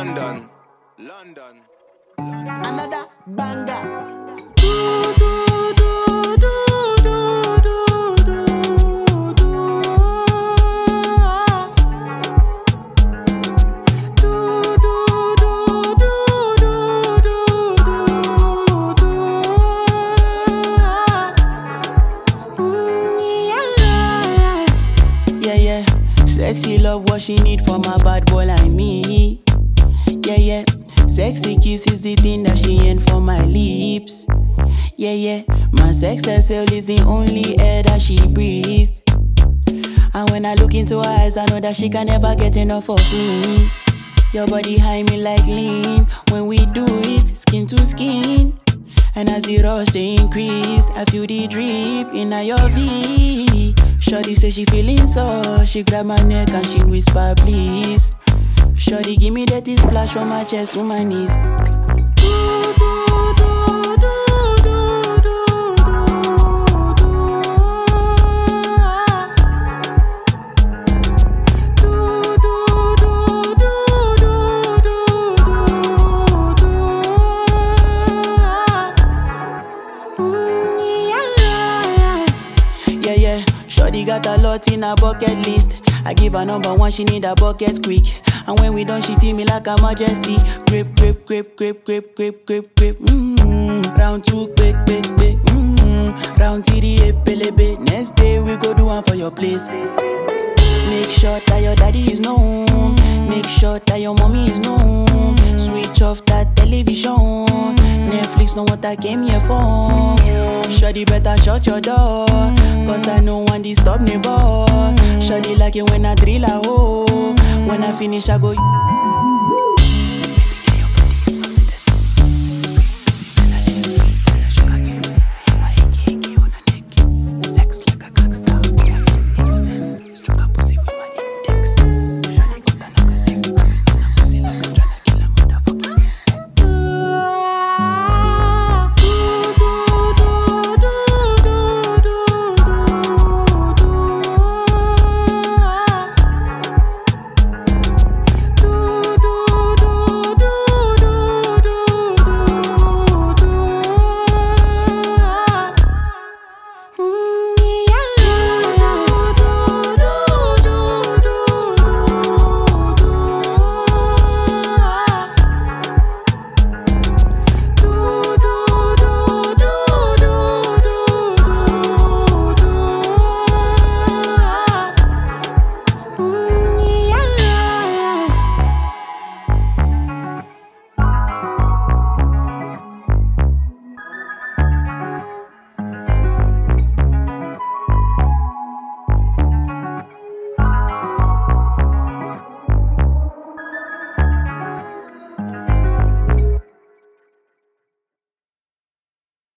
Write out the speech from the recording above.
London. Another banger. Sexy love, what she need from a bad boy like me. Yeah. Sexy kiss is the thing that she ain't for my lips. Yeah. My sex herself is the only air that she breathes. And when I look into her eyes, I know that she can never get enough of me. Your body high me like lean. When we do it, skin to skin. And as the rush they increase, I feel the drip in your V. Shorty say she feeling so, she grab my neck and she whisper please. Shorty give me that splash from my chest to my knees. Yeah. Shorty got a lot in her bucket list. I give her number one, she need a bucket quick. And when we done, she feel me like a majesty. Grip. Round two, quick. Round three, pelebe. Next day we go do one for your place. Make sure that your daddy is known. Make sure that your mommy is known. Switch off that television. Netflix know what I came here for. Shorty better shut your door, cause I know one disturb me boy. Shorty like it when I drill a hole. When I finish I go